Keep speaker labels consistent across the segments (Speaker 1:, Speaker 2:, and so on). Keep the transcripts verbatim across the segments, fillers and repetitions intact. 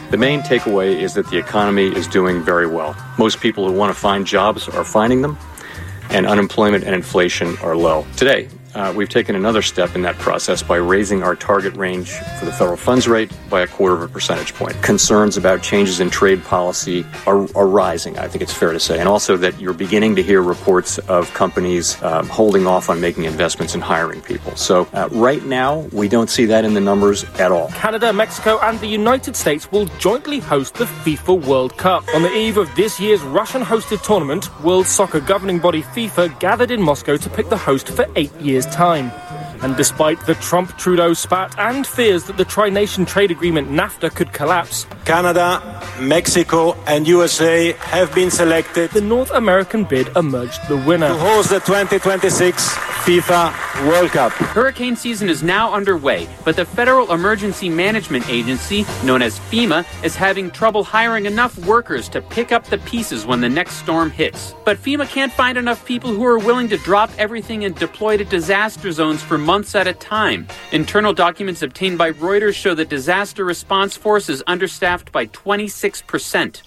Speaker 1: The main takeaway is that the economy is doing very well. Most people who want to find jobs are finding them, and unemployment and inflation are low. Today, uh, we've taken another step in that process by raising our target range for the federal funds rate by a quarter of a percentage point. Concerns about changes in trade policy are, are rising, I think it's fair to say, and also that you're beginning to hear reports of companies um, holding off on making investments and hiring people. So uh, right now, we don't see that in the numbers at all.
Speaker 2: Canada, Mexico, and the United States will jointly host the FIFA World Cup. On the eve of this year's Russian-hosted tournament, World Soccer governing body FIFA gathered in Moscow to pick the host for eight years' time. And despite the Trump-Trudeau spat and fears that the tri-nation trade agreement NAFTA could collapse,
Speaker 3: Canada, Mexico, and U S A have been selected.
Speaker 2: The North American bid emerged the winner
Speaker 3: To host the twenty twenty-six FIFA World Cup.
Speaker 4: Hurricane season is now underway, but the Federal Emergency Management Agency, known as FEMA, is having trouble hiring enough workers to pick up the pieces when the next storm hits. But FEMA can't find enough people who are willing to drop everything and deploy to disaster zones for months at a time. Internal documents obtained by Reuters show that disaster response force is understaffed by twenty-six percent.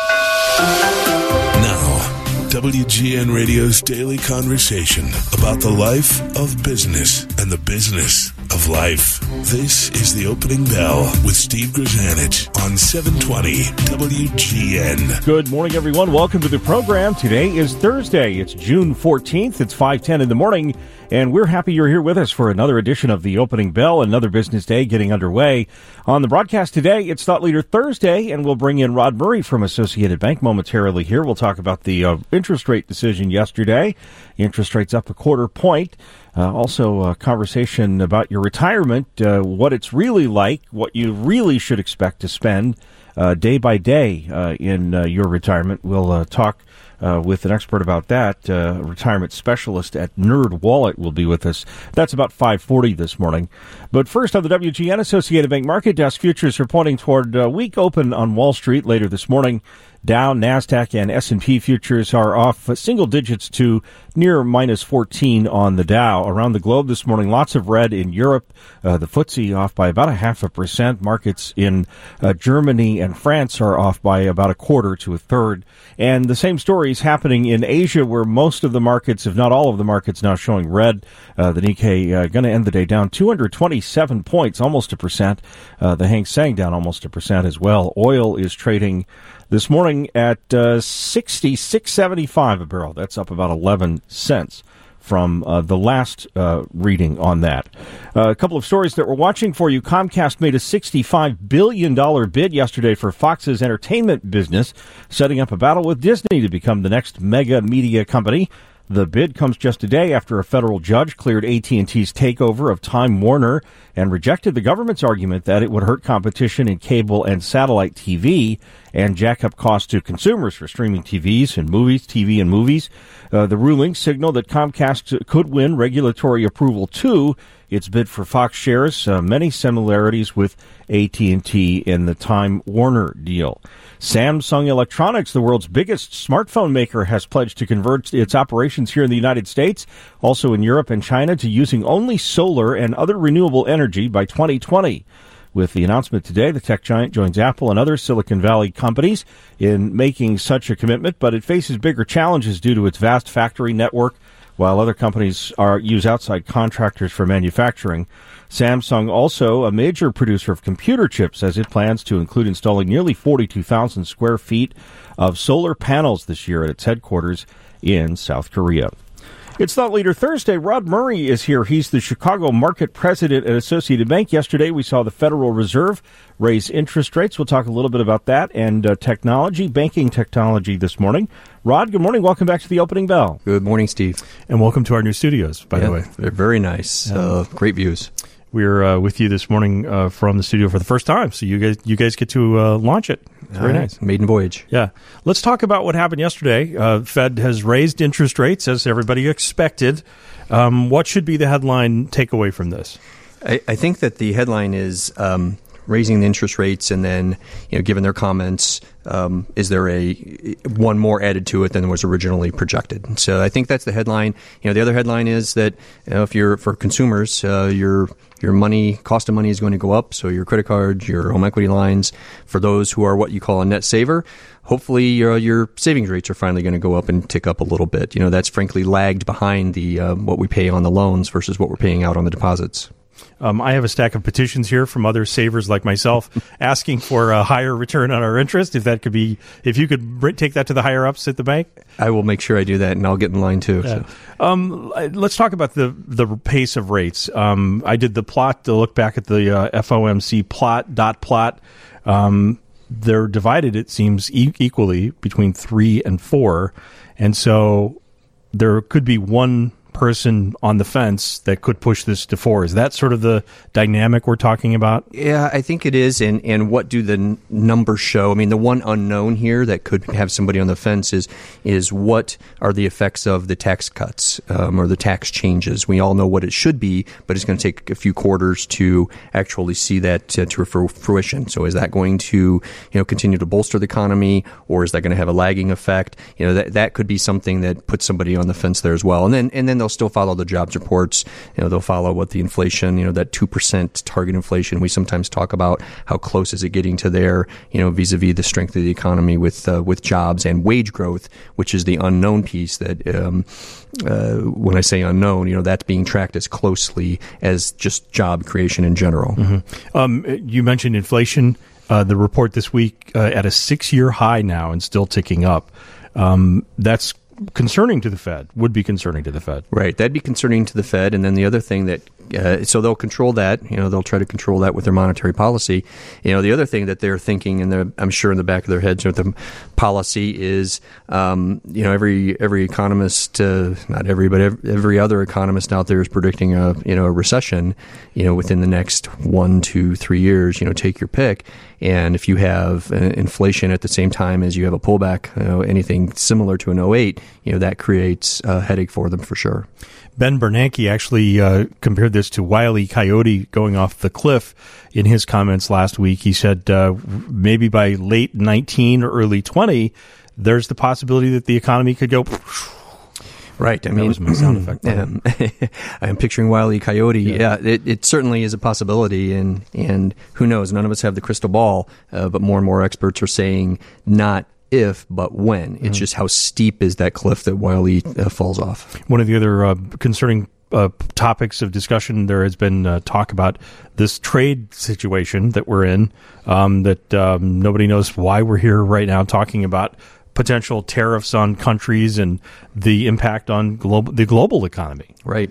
Speaker 5: Now, W G N Radio's daily conversation about the life of business and the business of life. This is The Opening Bell with Steve Grzanich on seven twenty W G N.
Speaker 6: Good morning, everyone. Welcome to the program. Today is Thursday. It's June fourteenth. It's five ten in the morning, and we're happy you're here with us for another edition of The Opening Bell, another business day getting underway. On the broadcast today, it's Thought Leader Thursday, and we'll bring in Rod Murray from Associated Bank momentarily here. We'll talk about the uh, interest rate decision yesterday. Interest rates up a quarter point. Uh, also, a conversation about your retirement, uh, what it's really like, what you really should expect to spend uh, day by day uh, in uh, your retirement. We'll uh, talk uh, with an expert about that. Uh, a retirement specialist at NerdWallet will be with us. That's about five forty this morning. But first, on the W G N Associated Bank Market Desk, futures are pointing toward a weak open on Wall Street later this morning. Dow, NASDAQ, and S and P futures are off single digits to near minus fourteen on the Dow. Around the globe this morning, lots of red in Europe. Uh, the F T S E off by about a half a percent. Markets in uh, Germany and France are off by about a quarter to a third. And the same story is happening in Asia, where most of the markets, if not all of the markets, now showing red. Uh, the Nikkei uh, going to end the day down two hundred twenty-seven points, almost a percent. Uh, the Hang Seng down almost a percent as well. Oil is trading this morning at uh, sixty-six seventy-five a barrel. That's up about eleven cents from uh, the last uh, reading on that. Uh, a couple of stories that we're watching for you. Comcast made a sixty-five billion dollars bid yesterday for Fox's entertainment business, setting up a battle with Disney to become the next mega media company. The bid comes just a day after a federal judge cleared A T and T's takeover of Time Warner and rejected the government's argument that it would hurt competition in cable and satellite T V and jack up costs to consumers for streaming T Vs and movies, T V and movies. Uh, the ruling signaled that Comcast could win regulatory approval to its bid for Fox shares, uh, many similarities with A T and T in the Time Warner deal. Samsung Electronics, the world's biggest smartphone maker, has pledged to convert its operations here in the United States, also in Europe and China, to using only solar and other renewable energy by twenty twenty. With the announcement today, the tech giant joins Apple and other Silicon Valley companies in making such a commitment, but it faces bigger challenges due to its vast factory network, while other companies are use outside contractors for manufacturing. Samsung, also a major producer of computer chips, as it plans to include installing nearly forty-two thousand square feet of solar panels this year at its headquarters in South Korea. It's Thought Leader Thursday. Rod Murray is here. He's the Chicago market president at Associated Bank. Yesterday, we saw the Federal Reserve raise interest rates. We'll talk a little bit about that and uh, technology, banking technology this morning. Rod, good morning. Welcome back to the Opening Bell.
Speaker 7: Good morning, Steve.
Speaker 8: And welcome to our new studios, by
Speaker 7: yeah,
Speaker 8: the way.
Speaker 7: They're very nice. Um, uh, great views.
Speaker 8: We're uh, with you this morning uh, from the studio for the first time, so you guys you guys get to uh, launch it. It's very
Speaker 7: right.
Speaker 8: nice.
Speaker 7: Maiden voyage.
Speaker 8: Yeah. Let's talk about what happened yesterday. Uh, Fed has raised interest rates, as everybody expected. Um, what should be the headline takeaway from this?
Speaker 7: I, I think that the headline is um, raising the interest rates, and then, you know, given their comments, um, is there a one more added to it than was originally projected? So I think that's the headline. You know, the other headline is that, you know, if you're for consumers, uh, your your money cost of money is going to go up. So your credit card, your home equity lines, for those who are what you call a net saver, hopefully your your savings rates are finally going to go up and tick up a little bit. You know, that's frankly lagged behind the uh, what we pay on the loans versus what we're paying out on the deposits.
Speaker 8: Um, I have a stack of petitions here from other savers like myself asking for a higher return on our interest. If that could be, if you could br- take that to the higher ups at the bank,
Speaker 7: I will make sure I do that, and I'll get in line too.
Speaker 8: Yeah.
Speaker 7: So.
Speaker 8: Um, let's talk about the the pace of rates. Um, I did the plot to look back at the uh, F O M C plot dot plot. Um, they're divided, it seems, e- equally between three and four, and so there could be one person on the fence that could push this to four. Is that sort of the dynamic we're talking about?
Speaker 7: Yeah, I think it is. And, and what do the n- numbers show? I mean, the one unknown here that could have somebody on the fence is is what are the effects of the tax cuts um, or the tax changes? We all know what it should be, but it's going to take a few quarters to actually see that uh, to fruition. So is that going to, you know, continue to bolster the economy, or is that going to have a lagging effect? You know, that that could be something that puts somebody on the fence there as well. And then and then they'll still follow the jobs reports. You know, they'll follow what the inflation, you know, that two percent target inflation. We sometimes talk about how close is it getting to there, you know, vis-a-vis the strength of the economy with uh, with jobs and wage growth, which is the unknown piece that um, uh, when I say unknown, you know, that's being tracked as closely as just job creation in general.
Speaker 8: Mm-hmm. Um, you mentioned inflation. Uh, the report this week uh, at a six-year high now and still ticking up. Um, that's concerning to the Fed, would be concerning to the Fed.
Speaker 7: Right. That'd be concerning to the Fed. And then the other thing that, uh, so they'll control that, you know, they'll try to control that with their monetary policy. You know, the other thing that they're thinking, and I'm sure in the back of their heads with the policy is, um, you know, every, every economist, uh, not every, but every, every other economist out there is predicting a, you know, a recession, you know, within the next one, two, three years, you know, take your pick. And if you have uh, inflation at the same time as you have a pullback, you know, anything similar to an oh eight, you know, that creates a headache for them for sure.
Speaker 8: Ben Bernanke actually uh, compared this to Wile E. Coyote going off the cliff in his comments last week. He said uh, maybe by late nineteen or early twenty, there's the possibility that the economy could go...
Speaker 7: Right. I
Speaker 8: that
Speaker 7: mean,
Speaker 8: was my sound effect.
Speaker 7: Um, I'm picturing Wile E. Coyote. Yeah, yeah it, it certainly is a possibility, and and who knows? None of us have the crystal ball, uh, but more and more experts are saying not if, but when. It's mm-hmm. just how steep is that cliff that Wile E. Uh, falls off.
Speaker 8: One of the other uh, concerning uh, topics of discussion, there has been uh, talk about this trade situation that we're in, um, that um, nobody knows why we're here right now talking about potential tariffs on countries and the impact on global, the global economy.
Speaker 7: Right.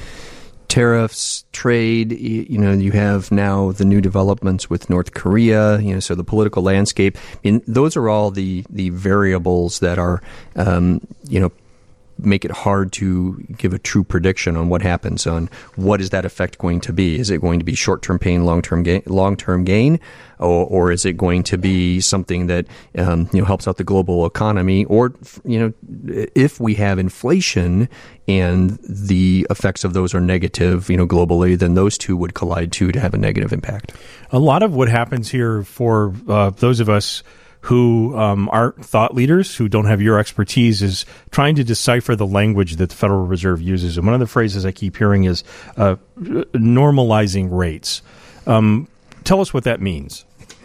Speaker 7: Tariffs, trade, you know, you have now the new developments with North Korea, you know, so the political landscape. I mean, those are all the, the variables that are, um, you know, make it hard to give a true prediction on what happens, on what is that effect going to be. Is it going to be short-term pain, long-term gain, long-term gain, or, or is it going to be something that um, you know helps out the global economy? Or you know, if we have inflation and the effects of those are negative, you know, globally, then those two would collide too to have a negative impact.
Speaker 8: A lot of what happens here for uh, those of us who um, aren't thought leaders, who don't have your expertise, is trying to decipher the language that the Federal Reserve uses. And one of the phrases I keep hearing is uh, normalizing rates. Um, tell us what that means.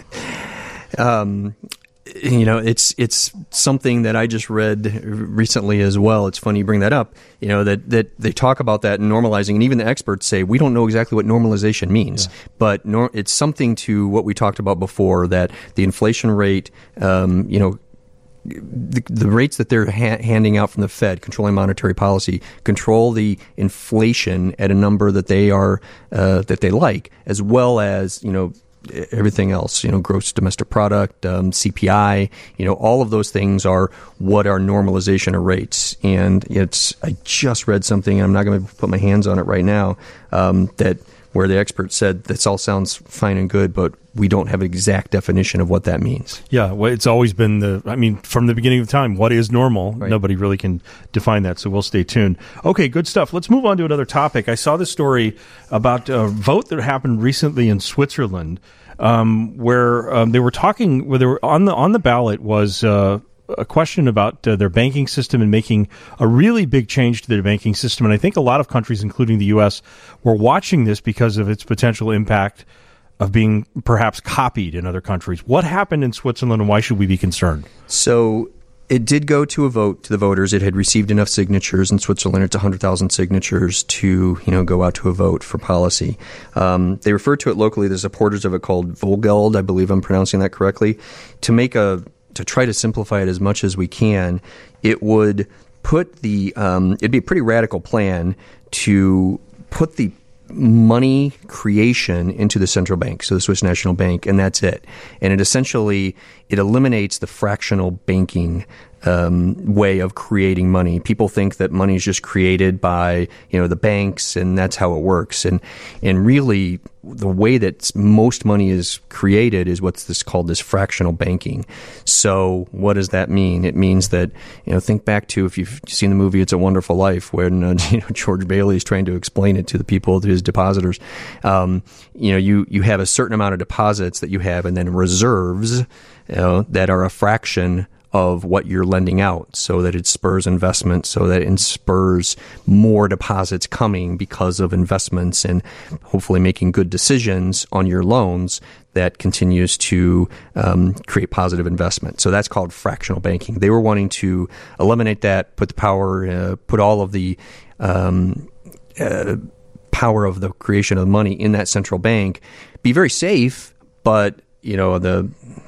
Speaker 7: Um, you know, it's it's something that I just read recently as well. It's funny you bring that up. You know, that, that they talk about that and normalizing, and even the experts say we don't know exactly what normalization means. Yeah. But nor- it's something to what we talked about before, that the inflation rate, um, you know, The, the rates that they're ha- handing out from the Fed, controlling monetary policy, control the inflation at a number that they are uh, that they like, as well as, you know, everything else, you know, gross domestic product, um, C P I, you know, all of those things are what are normalization of rates. And it's, I just read something, and I'm not going to put my hands on it right now, um, that where the expert said this all sounds fine and good, but we don't have an exact definition of what that means.
Speaker 8: Yeah, well, it's always been the, I mean, from the beginning of time, what is normal? Right. Nobody really can define that, so we'll stay tuned. Okay, good stuff. Let's move on to another topic. I saw this story about a vote that happened recently in Switzerland, um, where um, they were talking, where they were on the on the ballot was uh, a question about uh, their banking system and making a really big change to their banking system. And I think a lot of countries, including the U S, were watching this because of its potential impact of being perhaps copied in other countries. What happened in Switzerland, and why should we be concerned?
Speaker 7: So it did go to a vote to the voters. It had received enough signatures in Switzerland. It's one hundred thousand signatures to, you know, go out to a vote for policy. Um, they refer to it locally, the supporters of it called Volgeld, I believe I'm pronouncing that correctly. To make a, to try to simplify it as much as we can, it would put the, um, it'd be a pretty radical plan to put the money creation into the central bank, so the Swiss National Bank, and that's it. And it essentially, it eliminates the fractional banking um, way of creating money. People think that money is just created by, you know, the banks, and that's how it works. And and really, the way that most money is created is what's this called this fractional banking. So what does that mean? It means that, you know, think back to, if you've seen the movie It's a Wonderful Life, when uh, you know, George Bailey is trying to explain it to the people, to his depositors. Um, you know, you you have a certain amount of deposits that you have, and then reserves, you know, that are a fraction of what you're lending out, so that it spurs investment, so that it spurs more deposits coming because of investments and hopefully making good decisions on your loans that continues to um, create positive investment. So that's called fractional banking. They were wanting to eliminate that, put the power, uh, put all of the um, uh, power of the creation of money in that central bank, be very safe, but you know the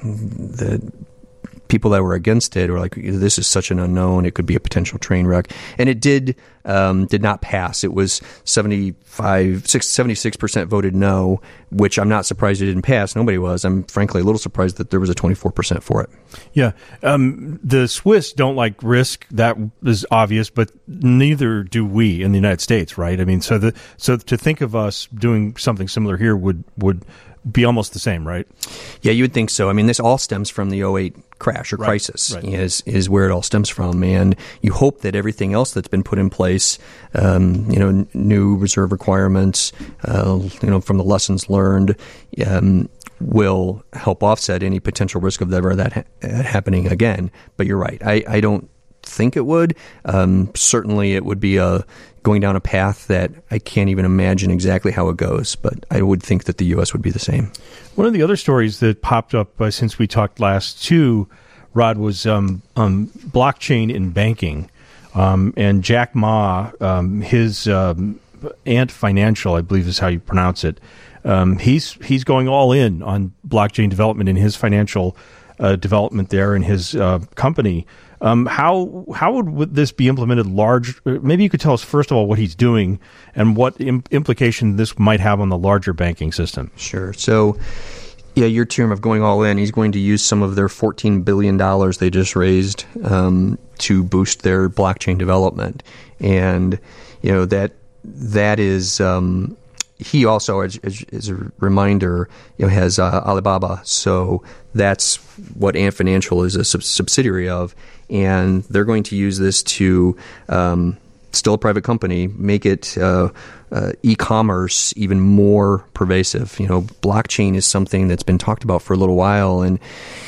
Speaker 7: the people that were against it were like, this is such an unknown, it could be a potential train wreck. And it did um, did not pass. It was seventy-five, seventy-six percent voted no, which I'm not surprised it didn't pass. Nobody was. I'm frankly a little surprised that there was a twenty-four percent for it.
Speaker 8: Yeah. Um, the Swiss don't like risk. That is obvious, but neither do we in the United States, right? I mean, so the so to think of us doing something similar here would would be almost the same, right?
Speaker 7: Yeah, you would think so. I mean, this all stems from the oh eight crash or
Speaker 8: right,
Speaker 7: crisis
Speaker 8: right.
Speaker 7: is is where it all stems from. And you hope that everything else that's been put in place, um, you know, n- new reserve requirements, uh, you know, from the lessons learned, um, will help offset any potential risk of ever that ha- happening again. But you're right. I, I don't think it would. Um, certainly it would be a going down a path that I can't even imagine exactly how it goes, but I would think that the U S would be the same.
Speaker 8: One of the other stories that popped up uh, since we talked last too, Rod, was um, um, blockchain in banking. Um, and Jack Ma, um, his um, Ant Financial, I believe is how you pronounce it, um, he's he's going all in on blockchain development in his financial uh, development there in his uh, company. Um, how how would, would this be implemented large? Maybe you could tell us, first of all, what he's doing and what im- implication this might have on the larger banking system.
Speaker 7: Sure. So, yeah, your term of going all in, he's going to use some of their fourteen billion dollars they just raised um, to boost their blockchain development. And, you know, that that is... Um, he also, as, as, as a reminder, you know, has uh, Alibaba. So that's what Ant Financial is a sub- subsidiary of. And they're going to use this to, um, still a private company, make it uh, uh, e-commerce even more pervasive. You know, blockchain is something that's been talked about for a little while. And,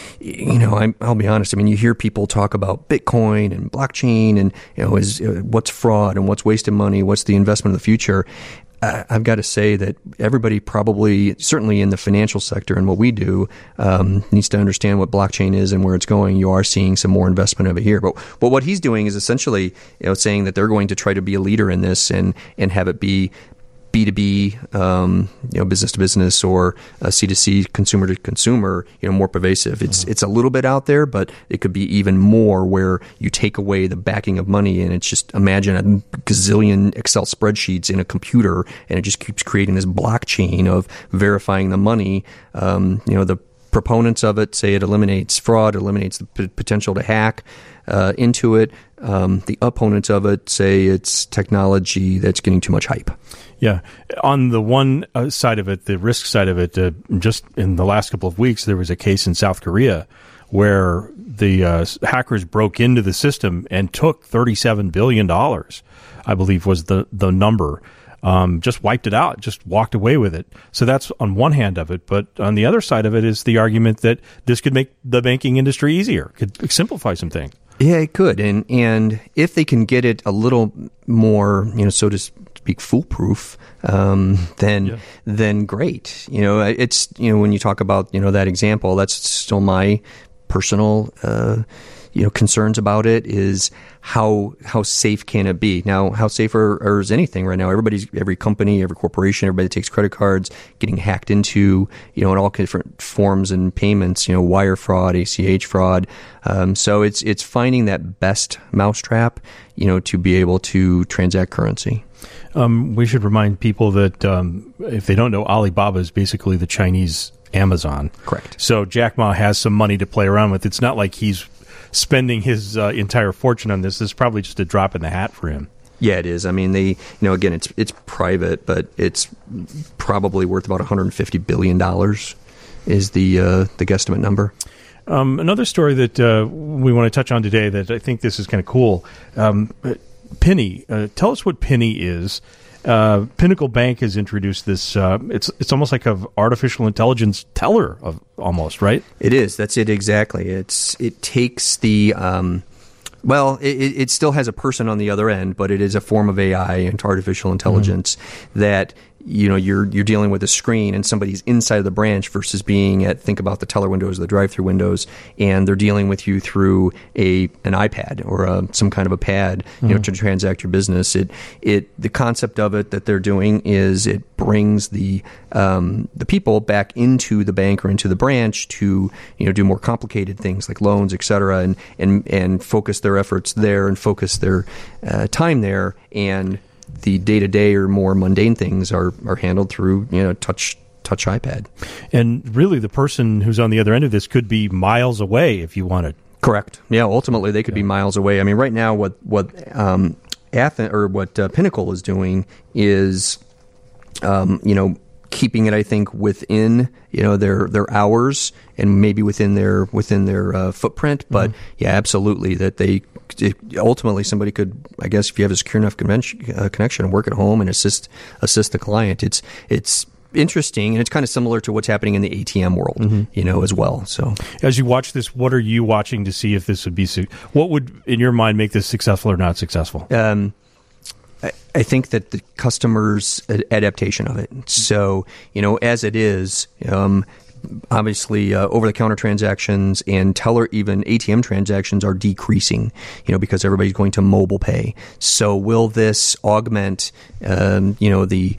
Speaker 7: you know, I'm, I'll be honest. I mean, you hear people talk about Bitcoin and blockchain and, you know, is uh, what's fraud and what's wasted money, what's the investment of the future. I've got to say that everybody probably, certainly in the financial sector and what we do, um, needs to understand what blockchain is and where it's going. You are seeing some more investment of it here. But, but what he's doing is essentially, you know, saying that they're going to try to be a leader in this and, and have it be B two B, um, you know, business to business, or uh, C to C, consumer to consumer, you know, more pervasive. It's mm-hmm. it's a little bit out there, but it could be even more where you take away the backing of money, and it's just, imagine a gazillion Excel spreadsheets in a computer, and it just keeps creating this blockchain of verifying the money. Um, you know, the proponents of it say it eliminates fraud, eliminates the p- potential to hack uh, into it. Um, the opponents of it say it's technology that's getting too much hype.
Speaker 8: Yeah. On the one uh, side of it, the risk side of it, uh, just in the last couple of weeks, there was a case in South Korea where the uh, hackers broke into the system and took thirty-seven billion dollars, I believe was the, the number. Um, just wiped it out, just walked away with it. So that's on one hand of it. But on the other side of it is the argument that this could make the banking industry easier, could simplify some things.
Speaker 7: Yeah, it could. And and if they can get it a little more, you know, so to speak, foolproof, um, then yeah. then great. You know, it's, you know, when you talk about, you know, that example, that's still my personal uh you know, concerns about it is how how safe can it be? Now, how safe are, are is anything right now? Everybody's, every company, every corporation, everybody that takes credit cards, getting hacked into, you know, in all different forms and payments, you know, wire fraud, A C H fraud. Um, so it's it's finding that best mousetrap, you know, to be able to transact currency.
Speaker 8: Um, we should remind people that um, if they don't know, Alibaba is basically the Chinese Amazon.
Speaker 7: Correct.
Speaker 8: So Jack Ma has some money to play around with. It's not like he's spending his uh, entire fortune on this. This is probably just a drop in the hat for him.
Speaker 7: Yeah, it is. I mean, they, you know, again, it's it's private, but it's probably worth about one hundred fifty billion dollars is the uh, the guesstimate number.
Speaker 8: Um, another story that uh, we want to touch on today that I think this is kind of cool. Um, Penny, uh, tell us what Penny is. Uh, Pinnacle Bank has introduced this. Uh, it's it's almost like an artificial intelligence teller, of almost, right?
Speaker 7: It is. That's it exactly. It's it takes the um, well, it, it still has a person on the other end, but it is a form of A I and artificial intelligence mm-hmm. that, you know, you're you're dealing with a screen and somebody's inside of the branch versus being at, think about the teller windows, the drive-through windows, and they're dealing with you through a an iPad or a, some kind of a pad, you mm-hmm. know, to transact your business. It it the concept of it that they're doing is it brings the um, the people back into the bank or into the branch to, you know, do more complicated things like loans, et cetera, and and and focus their efforts there and focus their uh, time there. And the day-to-day or more mundane things are, are handled through, you know, touch touch iPad. And
Speaker 8: really, the person who's on the other end of this could be miles away if you wanted.
Speaker 7: Correct. Yeah, ultimately, they could yeah. be miles away. I mean, right now, what what um, Athens or what uh, Pinnacle is doing is, um, you know, keeping it, I think, within, you know, their their hours and maybe within their within their uh, footprint. But mm-hmm. yeah, absolutely, that they. It, ultimately, somebody could, I guess, if you have a secure enough convention, uh, connection, work at home and assist assist the client. It's it's interesting, and it's kind of similar to what's happening in the A T M world, mm-hmm. you know, as well. So,
Speaker 8: as you watch this, what are you watching to see if this would be su- what would, in your mind, make this successful or not successful?
Speaker 7: Um, I, I think that the customer's adaptation of it. So, you know, as it is. Um, Obviously, uh, over-the-counter transactions and teller, even A T M transactions are decreasing, you know, because everybody's going to mobile pay. So, will this augment, um, you know, the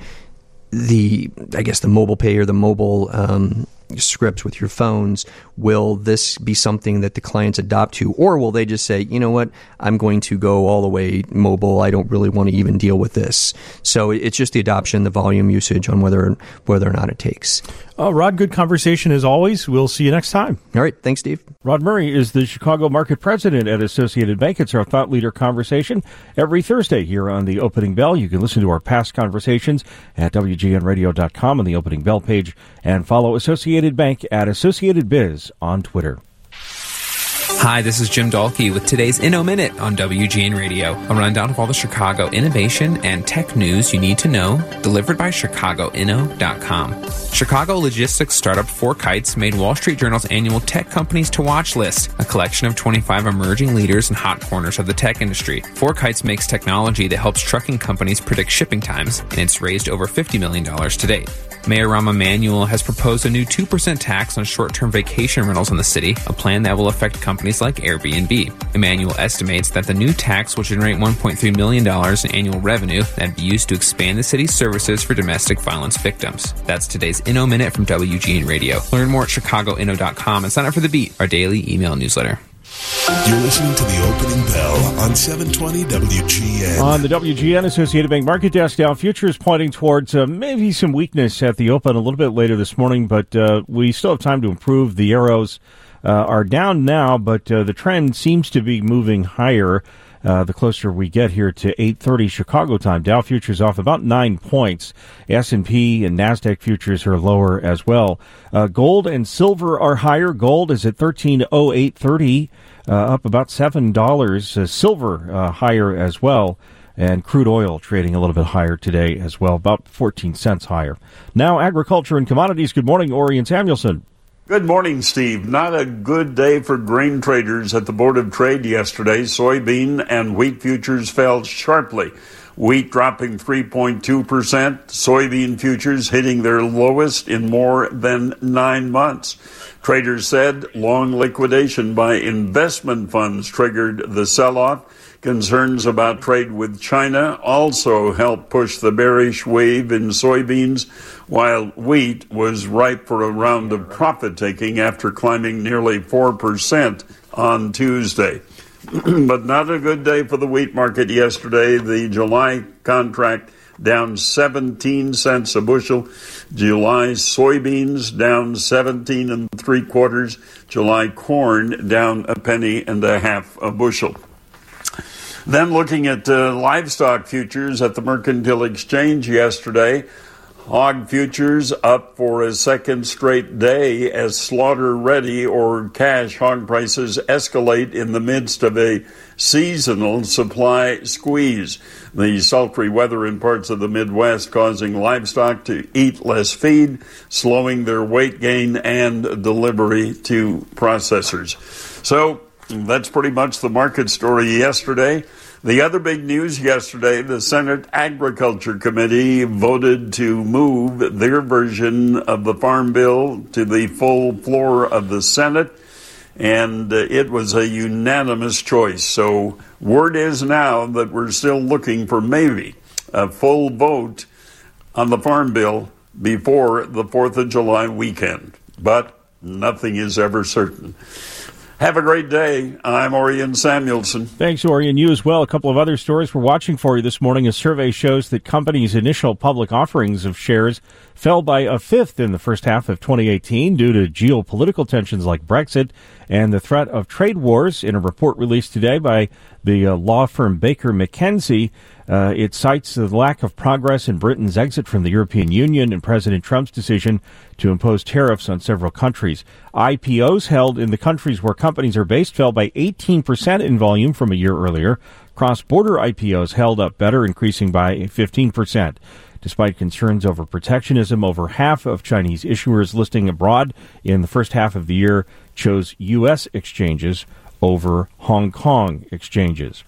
Speaker 7: the I guess the mobile pay or the mobile um, scripts with your phones? Will this be something that the clients adopt to, or will they just say, you know what, I'm going to go all the way mobile. I don't really want to even deal with this. So it's just the adoption, the volume usage on whether whether or not it takes.
Speaker 8: Uh, Rod, good conversation as always. We'll see you next time.
Speaker 7: All right. Thanks, Steve.
Speaker 6: Rod Murray is the Chicago Market President at Associated Bank. It's our Thought Leader Conversation every Thursday here on the Opening Bell. You can listen to our past conversations at W G N radio dot com on the Opening Bell page and follow Associated Bank at Associated Biz on Twitter.
Speaker 9: Hi, this is Jim Dahlke with today's Inno Minute on W G N Radio, a rundown of all the Chicago innovation and tech news you need to know, delivered by Chicago Inno dot com. Chicago logistics startup Four Kites made Wall Street Journal's annual Tech Companies to Watch list, a collection of twenty-five emerging leaders and hot corners of the tech industry. Four Kites makes technology that helps trucking companies predict shipping times, and it's raised over fifty million dollars to date. Mayor Rahm Emanuel has proposed a new two percent tax on short-term vacation rentals in the city, a plan that will affect companies like Airbnb. Emanuel estimates that the new tax will generate one point three million dollars in annual revenue that will be used to expand the city's services for domestic violence victims. That's today's Inno Minute from W G N Radio. Learn more at Chicago Inno dot com and sign up for The Beat, our daily email newsletter.
Speaker 5: You're listening to the opening bell on seven twenty W G N.
Speaker 6: On the W G N Associated Bank Market Desk, Dow futures pointing towards uh, maybe some weakness at the open a little bit later this morning, but uh, we still have time to improve. The arrows uh, are down now, but uh, the trend seems to be moving higher uh, the closer we get here to eight thirty Chicago time. Dow futures off about nine points. S and P and NASDAQ futures are lower as well. Uh, gold and silver are higher. Gold is at thirteen oh eight thirty. Uh, up about seven dollars. Uh, silver uh, higher as well. And crude oil trading a little bit higher today as well, about fourteen cents higher. Now, agriculture and commodities. Good morning, Orion Samuelson.
Speaker 10: Good morning, Steve. Not a good day for grain traders at the Board of Trade yesterday. Soybean and wheat futures fell sharply. Wheat dropping three point two percent. Soybean futures hitting their lowest in more than nine months. Traders said long liquidation by investment funds triggered the sell-off. Concerns about trade with China also helped push the bearish wave in soybeans, while wheat was ripe for a round of profit-taking after climbing nearly four percent on Tuesday. But not a good day for the wheat market yesterday. The July contract down seventeen cents a bushel. July soybeans down seventeen and three quarters. July corn down a penny and a half a bushel. Then looking at uh, livestock futures at the Mercantile Exchange yesterday, hog futures up for a second straight day as slaughter-ready or cash hog prices escalate in the midst of a seasonal supply squeeze. The sultry weather in parts of the Midwest causing livestock to eat less feed, slowing their weight gain and delivery to processors. So that's pretty much the market story yesterday. The other big news yesterday, the Senate Agriculture Committee voted to move their version of the Farm Bill to the full floor of the Senate, and it was a unanimous choice. So word is now that we're still looking for maybe a full vote on the Farm Bill before the fourth of July weekend. But nothing is ever certain. Have a great day. I'm Orion Samuelson.
Speaker 6: Thanks, Orion. You as well. A couple of other stories we're watching for you this morning. A survey shows that companies' initial public offerings of shares fell by a fifth in the first half of twenty eighteen due to geopolitical tensions like Brexit and the threat of trade wars. In a report released today by the uh, law firm Baker McKenzie, uh, it cites the lack of progress in Britain's exit from the European Union and President Trump's decision to impose tariffs on several countries. I P Os held in the countries where companies are based fell by eighteen percent in volume from a year earlier. Cross-border I P Os held up better, increasing by fifteen percent. Despite concerns over protectionism, over half of Chinese issuers listing abroad in the first half of the year chose U S exchanges over Hong Kong exchanges.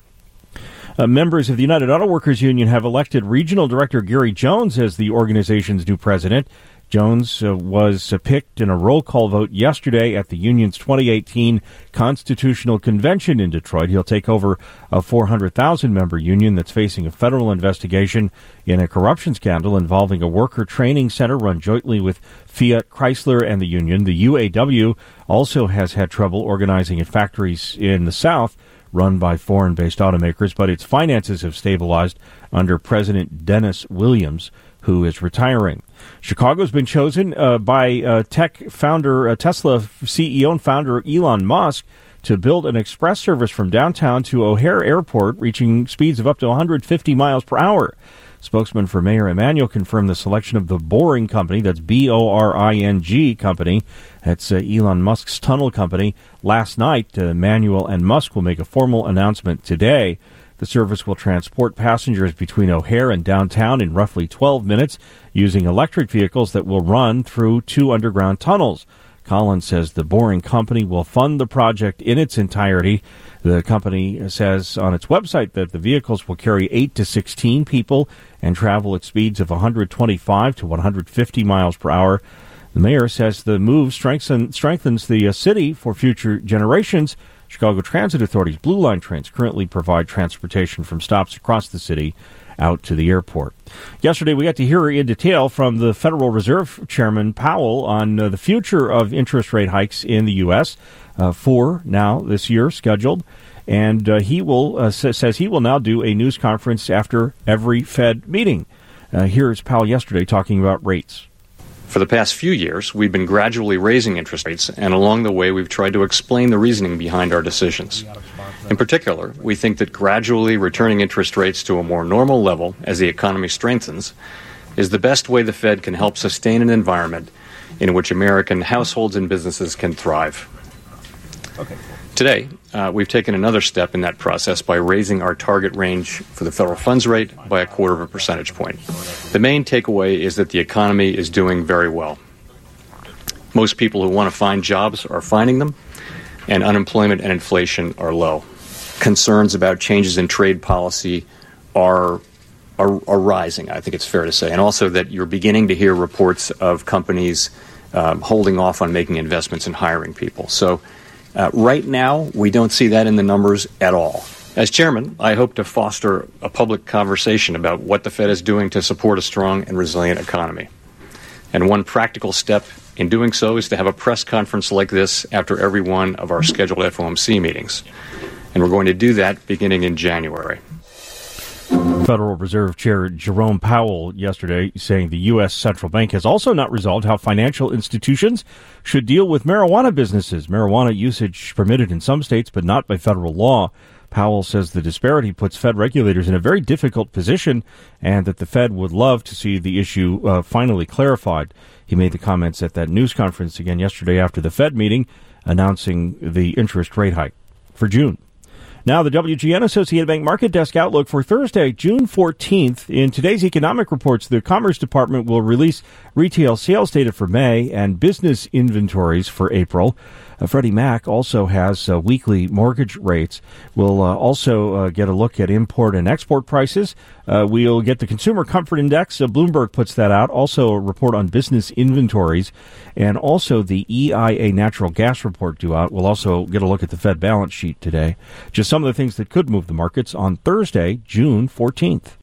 Speaker 6: Uh, members of the United Auto Workers Union have elected Regional Director Gary Jones as the organization's new president. Jones uh, was uh, picked in a roll call vote yesterday at the union's twenty eighteen Constitutional Convention in Detroit. He'll take over a four hundred thousand member union that's facing a federal investigation in a corruption scandal involving a worker training center run jointly with Fiat Chrysler and the union. The U A W also has had trouble organizing at factories in the South run by foreign-based automakers, but its finances have stabilized under President Dennis Williams, who is retiring. Chicago's been chosen uh, by uh, tech founder, uh, Tesla C E O and founder Elon Musk to build an express service from downtown to O'Hare Airport, reaching speeds of up to one hundred fifty miles per hour. Spokesman for Mayor Emanuel confirmed the selection of the Boring Company, that's B O R I N G Company, that's uh, Elon Musk's tunnel company, last night. Uh, Emanuel and Musk will make a formal announcement today. The service will transport passengers between O'Hare and downtown in roughly twelve minutes using electric vehicles that will run through two underground tunnels. Collins says the Boring Company will fund the project in its entirety. The company says on its website that the vehicles will carry eight to sixteen people and travel at speeds of one hundred twenty-five to one hundred fifty miles per hour. The mayor says the move strengthen, strengthens the uh, city for future generations. Chicago Transit Authority's Blue Line trains currently provide transportation from stops across the city out to the airport. Yesterday, we got to hear in detail from the Federal Reserve Chairman Powell on uh, the future of interest rate hikes in the U S. Uh, four now this year scheduled. And uh, he will uh, sa- says he will now do a news conference after every Fed meeting. Uh, here's Powell yesterday talking about rates.
Speaker 1: For the past few years, we've been gradually raising interest rates, and along the way, we've tried to explain the reasoning behind our decisions. In particular, we think that gradually returning interest rates to a more normal level as the economy strengthens is the best way the Fed can help sustain an environment in which American households and businesses can thrive. Okay. Today, uh, we've taken another step in that process by raising our target range for the federal funds rate by a quarter of a percentage point. The main takeaway is that the economy is doing very well. Most people who want to find jobs are finding them, and unemployment and inflation are low. Concerns about changes in trade policy are, are, are rising, I think it's fair to say, and also that you're beginning to hear reports of companies um, holding off on making investments and hiring people. So Uh, right now, we don't see that in the numbers at all. As chairman, I hope to foster a public conversation about what the Fed is doing to support a strong and resilient economy. And one practical step in doing so is to have a press conference like this after every one of our scheduled F O M C meetings. And we're going to do that beginning in January.
Speaker 6: Federal Reserve Chair Jerome Powell yesterday saying the U S. Central Bank has also not resolved how financial institutions should deal with marijuana businesses. Marijuana usage permitted in some states, but not by federal law. Powell says the disparity puts Fed regulators in a very difficult position and that the Fed would love to see the issue uh, finally clarified. He made the comments at that news conference again yesterday after the Fed meeting, announcing the interest rate hike for June. Now, the W G N Associated Bank Market Desk outlook for Thursday, June fourteenth. In today's economic reports, the Commerce Department will release retail sales data for May and business inventories for April. Uh, Freddie Mac also has uh, weekly mortgage rates. We'll uh, also uh, get a look at import and export prices. Uh, we'll get the Consumer Comfort Index. Uh, Bloomberg puts that out. Also a report on business inventories. And also the E I A natural gas report due out. We'll also get a look at the Fed balance sheet today. Just some of the things that could move the markets on Thursday, June fourteenth.